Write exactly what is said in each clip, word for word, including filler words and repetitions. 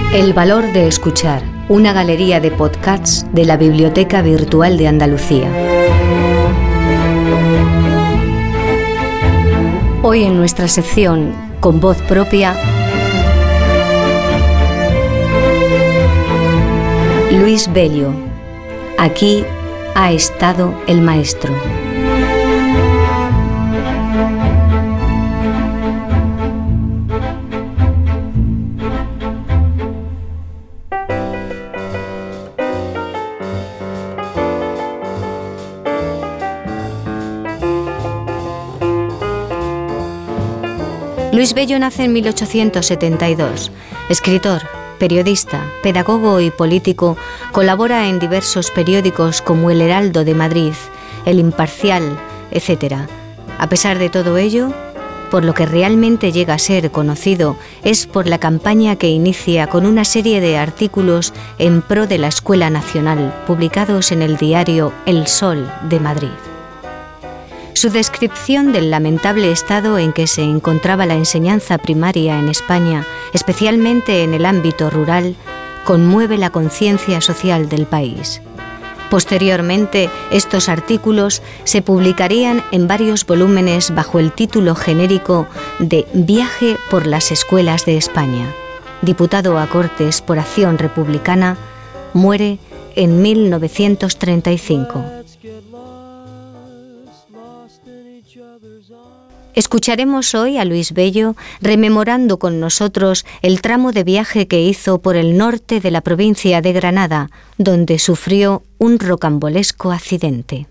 El valor de escuchar, una galería de podcasts de la Biblioteca Virtual de Andalucía. Hoy en nuestra sección Con voz propia, Luis Bello. Aquí ha estado el maestro. Luis Bello nace en mil ochocientos setenta y dos. Escritor, periodista, pedagogo y político, colabora en diversos periódicos como El Heraldo de Madrid, El Imparcial, etcétera. A pesar de todo ello, por lo que realmente llega a ser conocido es por la campaña que inicia con una serie de artículos en pro de la Escuela Nacional, publicados en el diario El Sol de Madrid. Su descripción del lamentable estado en que se encontraba la enseñanza primaria en España, especialmente en el ámbito rural, conmueve la conciencia social del país. Posteriormente, estos artículos se publicarían en varios volúmenes bajo el título genérico de Viaje por las Escuelas de España. Diputado a Cortes por Acción Republicana, muere en mil novecientos treinta y cinco. Escucharemos hoy a Luis Bello rememorando con nosotros el tramo de viaje que hizo por el norte de la provincia de Granada, donde sufrió un rocambolesco accidente.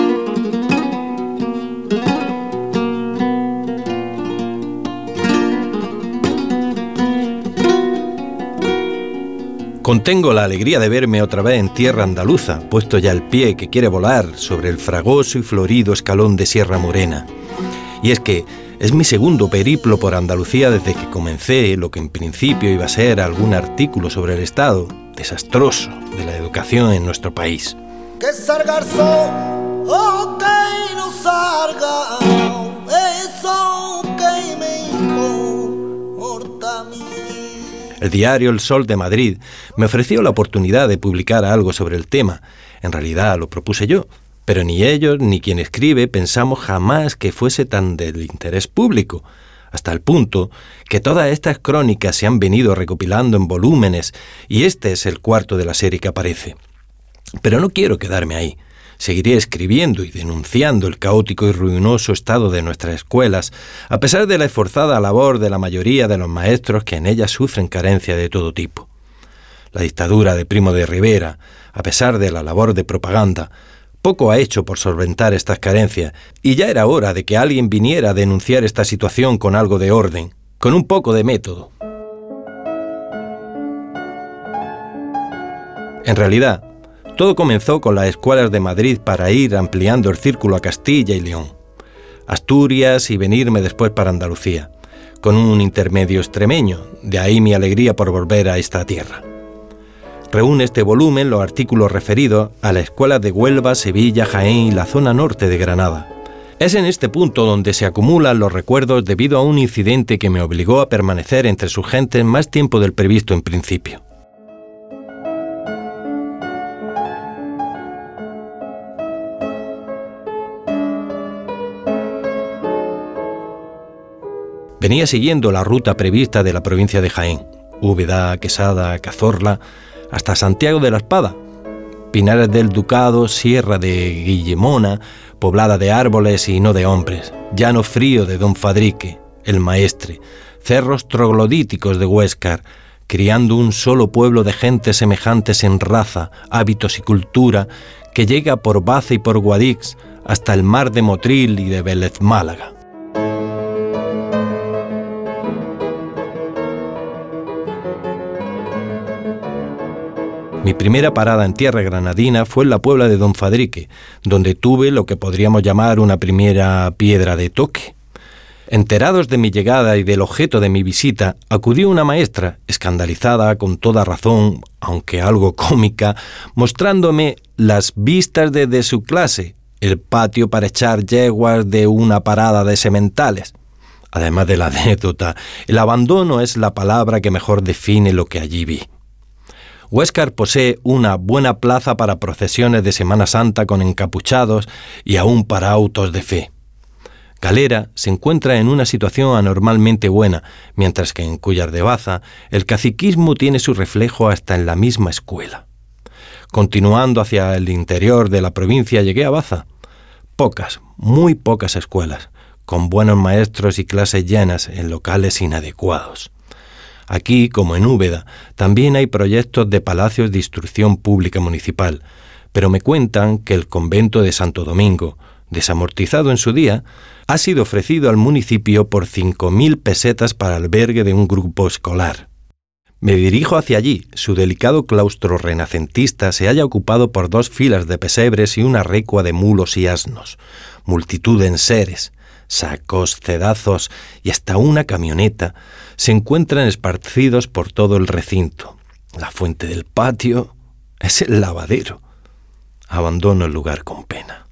Contengo la alegría de verme otra vez en tierra andaluza, puesto ya el pie que quiere volar sobre el fragoso y florido escalón de Sierra Morena. Y es que es mi segundo periplo por Andalucía desde que comencé lo que en principio iba a ser algún artículo sobre el estado desastroso de la educación en nuestro país. Que sargazo, oh, que no sarga, eso que me importa a mí. El diario El Sol de Madrid me ofreció la oportunidad de publicar algo sobre el tema. En realidad lo propuse yo. Pero ni ellos ni quien escribe pensamos jamás que fuese tan del interés público, hasta el punto que todas estas crónicas se han venido recopilando en volúmenes y este es el cuarto de la serie que aparece. Pero no quiero quedarme ahí. Seguiré escribiendo y denunciando el caótico y ruinoso estado de nuestras escuelas, a pesar de la esforzada labor de la mayoría de los maestros que en ellas sufren carencia de todo tipo. La dictadura de Primo de Rivera, a pesar de la labor de propaganda, poco ha hecho por solventar estas carencias, y ya era hora de que alguien viniera a denunciar esta situación con algo de orden, con un poco de método. En realidad, todo comenzó con las escuelas de Madrid para ir ampliando el círculo a Castilla y León, Asturias y venirme después para Andalucía, con un intermedio extremeño, de ahí mi alegría por volver a esta tierra. Reúne este volumen los artículos referidos a las escuelas de Huelva, Sevilla, Jaén y la zona norte de Granada. Es en este punto donde se acumulan los recuerdos debido a un incidente que me obligó a permanecer entre sus gentes más tiempo del previsto en principio. Venía siguiendo la ruta prevista de la provincia de Jaén, Úbeda, Quesada, Cazorla, hasta Santiago de la Espada, Pinares del Ducado, Sierra de Guillemona, poblada de árboles y no de hombres, llano frío de Don Fadrique, el maestre, cerros troglodíticos de Huéscar, criando un solo pueblo de gentes semejantes en raza, hábitos y cultura, que llega por Baza y por Guadix hasta el mar de Motril y de Vélez Málaga. Mi primera parada en tierra granadina fue en la Puebla de Don Fadrique, donde tuve lo que podríamos llamar una primera piedra de toque. Enterados de mi llegada y del objeto de mi visita, acudió una maestra, escandalizada con toda razón, aunque algo cómica, mostrándome las vistas desde su clase, el patio para echar yeguas de una parada de sementales. Además de la anécdota, el abandono es la palabra que mejor define lo que allí vi. Huéscar posee una buena plaza para procesiones de Semana Santa con encapuchados y aún para autos de fe. Galera se encuentra en una situación anormalmente buena, mientras que en Cúllar de Baza el caciquismo tiene su reflejo hasta en la misma escuela. Continuando hacia el interior de la provincia llegué a Baza. Pocas, muy pocas escuelas, con buenos maestros y clases llenas en locales inadecuados. Aquí, como en Úbeda, también hay proyectos de palacios de instrucción pública municipal, pero me cuentan que el convento de Santo Domingo, desamortizado en su día, ha sido ofrecido al municipio por cinco mil pesetas para albergue de un grupo escolar. Me dirijo hacia allí. Su delicado claustro renacentista se halla ocupado por dos filas de pesebres y una recua de mulos y asnos, multitud de enseres, sacos, cedazos y hasta una camioneta se encuentran esparcidos por todo el recinto. La fuente del patio es el lavadero. Abandono el lugar con pena.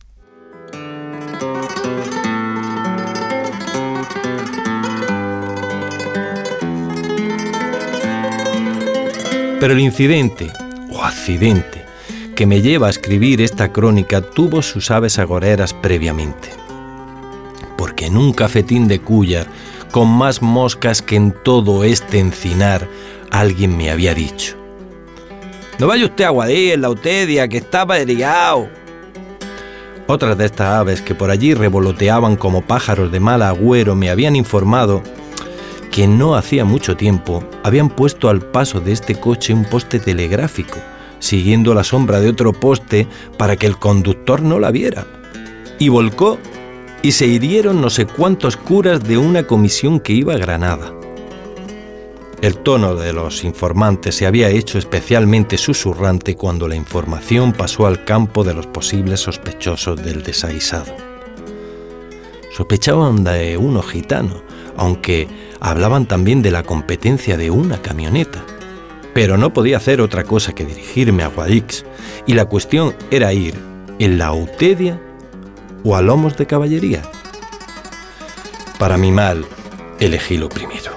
Pero el incidente, o accidente, que me lleva a escribir esta crónica tuvo sus aves agoreras previamente. Porque en un cafetín de Cúllar, con más moscas que en todo este encinar, alguien me había dicho: «No vaya usted a Guadí, en la Utedia, que está averiado». Otras de estas aves que por allí revoloteaban como pájaros de mal agüero me habían informado que no hacía mucho tiempo habían puesto al paso de este coche un poste telegráfico, siguiendo la sombra de otro poste para que el conductor no la viera. Y volcó y se hirieron no sé cuántos curas de una comisión que iba a Granada. El tono de los informantes se había hecho especialmente susurrante cuando la información pasó al campo de los posibles sospechosos del desaguisado. Sospechaban de uno gitano, aunque hablaban también de la competencia de una camioneta. Pero no podía hacer otra cosa que dirigirme a Guadix, y la cuestión era ir en la Utedia o a lomos de caballería. Para mi mal, elegí lo primero.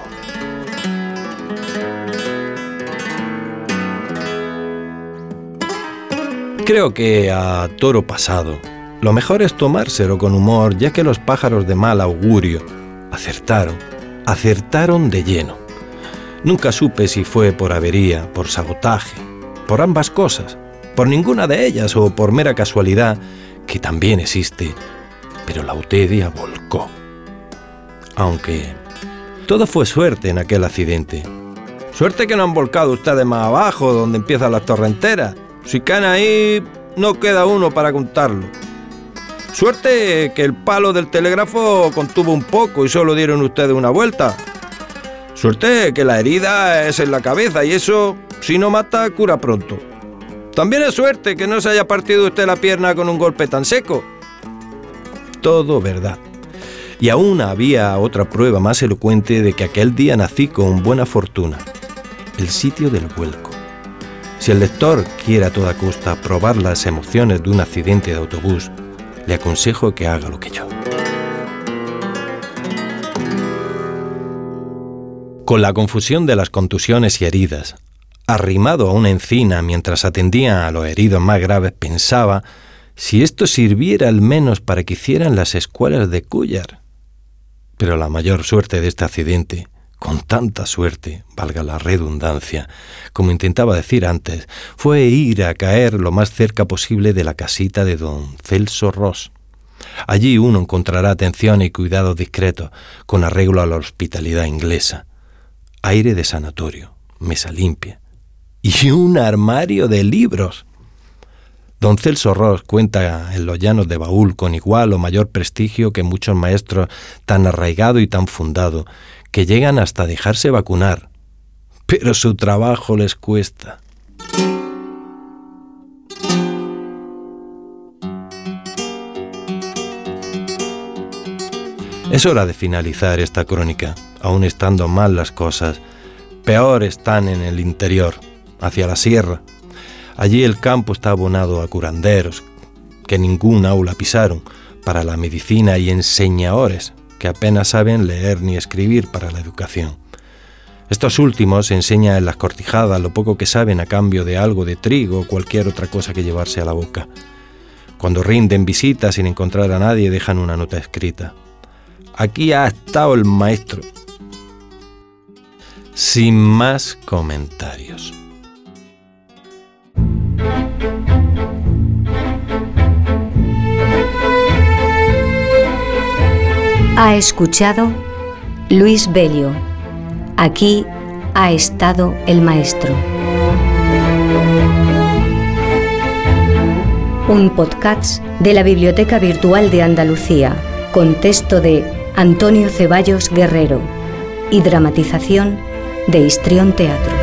Creo que a toro pasado, lo mejor es tomárselo con humor, ya que los pájaros de mal augurio acertaron, acertaron de lleno. Nunca supe si fue por avería, por sabotaje, por ambas cosas, por ninguna de ellas o por mera casualidad, que también existe, pero la Utedia volcó. Aunque todo fue suerte en aquel accidente. Suerte que no han volcado ustedes más abajo, donde empiezan las torrenteras. Si caen ahí, no queda uno para contarlo. Suerte que el palo del telégrafo contuvo un poco y solo dieron ustedes una vuelta. Suerte que la herida es en la cabeza y eso, si no mata, cura pronto. También es suerte que no se haya partido usted la pierna con un golpe tan seco. Todo verdad. Y aún había otra prueba más elocuente de que aquel día nací con buena fortuna: el sitio del vuelco. Si el lector quiere a toda costa probar las emociones de un accidente de autobús, le aconsejo que haga lo que yo. Con la confusión de las contusiones y heridas, arrimado a una encina mientras atendía a los heridos más graves, pensaba si esto sirviera al menos para que hicieran las escuelas de Cúllar. Pero la mayor suerte de este accidente, con tanta suerte, valga la redundancia, como intentaba decir antes, fue ir a caer lo más cerca posible de la casita de don Celso Ros. Allí uno encontrará atención y cuidados discretos, con arreglo a la hospitalidad inglesa. Aire de sanatorio, mesa limpia y un armario de libros. Don Celso Ros cuenta en los llanos de Baúl con igual o mayor prestigio que muchos maestros tan arraigados y tan fundados, que llegan hasta dejarse vacunar, pero su trabajo les cuesta. Es hora de finalizar esta crónica. Aún estando mal las cosas, peor están en el interior, hacia la sierra. Allí el campo está abonado a curanderos, que ningún aula pisaron, para la medicina y enseñadores, que apenas saben leer ni escribir para la educación. Estos últimos enseñan en las cortijadas lo poco que saben a cambio de algo de trigo o cualquier otra cosa que llevarse a la boca. Cuando rinden visitas sin encontrar a nadie, dejan una nota escrita. Aquí ha estado el maestro. Sin más comentarios. Ha escuchado Luis Belio. Aquí ha estado el maestro. Un podcast de la Biblioteca Virtual de Andalucía, con texto de Antonio Ceballos Guerrero y dramatización de Histrión Teatro.